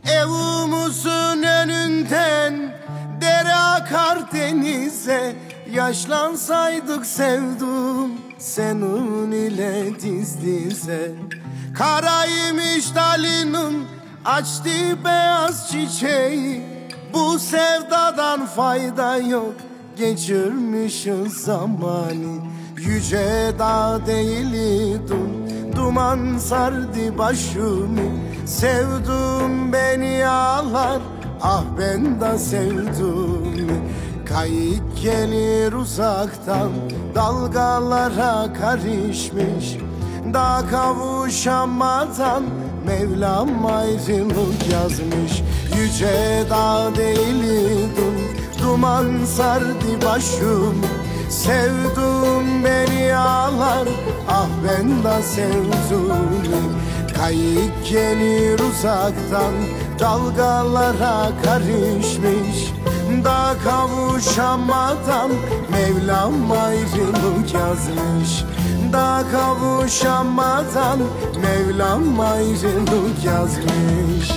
Evimizin önünden dere akar denize. Yaşlansaydık sevdum senin ile diz dize. Karaymış dalının açtı beyaz çiçeği. Bu sevdadan fayda yok, geçirmişiz zamanı. Yüce dağ değildim, duman sardı başımı. Sevdum beni ağlar, ah ben de sevdum. Kayık gelir uzaktan, dalgalara karışmış. Daha kavuşamadan Mevlam ayrılık yazmış. Yüce dağ değildim, duman sardı başımı. Sevdum beni ağlar, ah ben de sevdum. Kayık gelir uzaktan, dalgalara karışmış. Daha kavuşamadan Mevlam ayrılık yazmış. Daha kavuşamadan Mevlam ayrılık yazmış.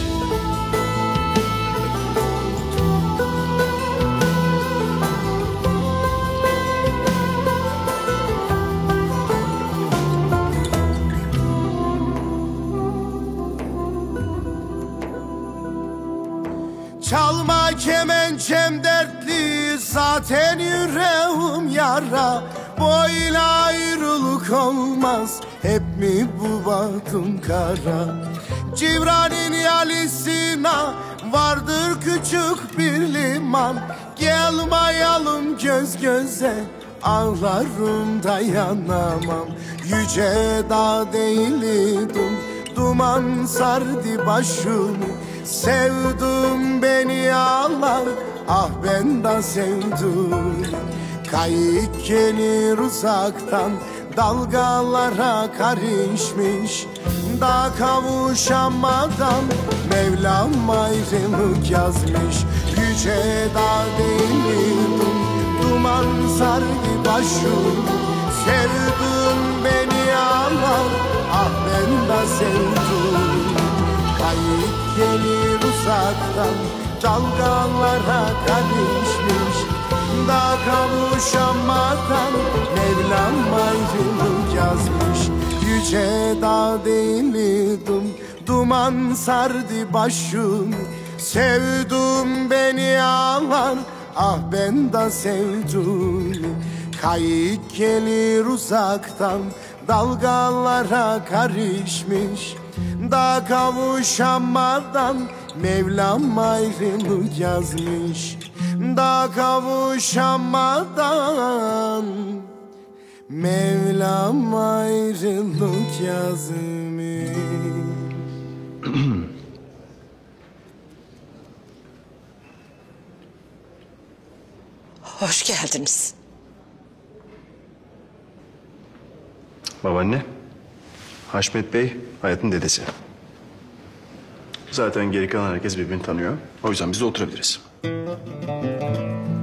Çalma kemençem dertli, zaten yüreğim yara. Böyle ayrılık olmaz, hep mi bu bahtım kara? Cibran'ın yalisine vardır küçük bir liman. Gelmayalım göz göze, ağlarım dayanamam. Yüce dağ değildim, duman sardı başımı. Sevdum beni ağlar, ah ben de sevdum. Kayık gelir uzaktan, dalgalara karışmış. Daha kavuşamadan Mevlam ayrılık yazmış. Yüce dağ değildim, duman sardı başımı. Sevdum beni ağlar, ah ben de sevdum. Kayık gelir uzaktan, dalgalara karışmış. Daha kavuşamadan Mevlam ayrılık yazmış. Yüce dağ değildim, duman sardı başımı. Sevdum beni ağlar, ah ben de sevdum. Kayık gelir uzaktan, dalgalara karışmış. Daha kavuşamadan Mevlam ayrılık yazmış. Daha kavuşamadan Mevlam ayrılık yazmış. Hoş geldiniz. Babaanne, Haşmet Bey Hayat'ın dedesi. Zaten geri kalan herkes birbirini tanıyor. O yüzden biz de oturabiliriz.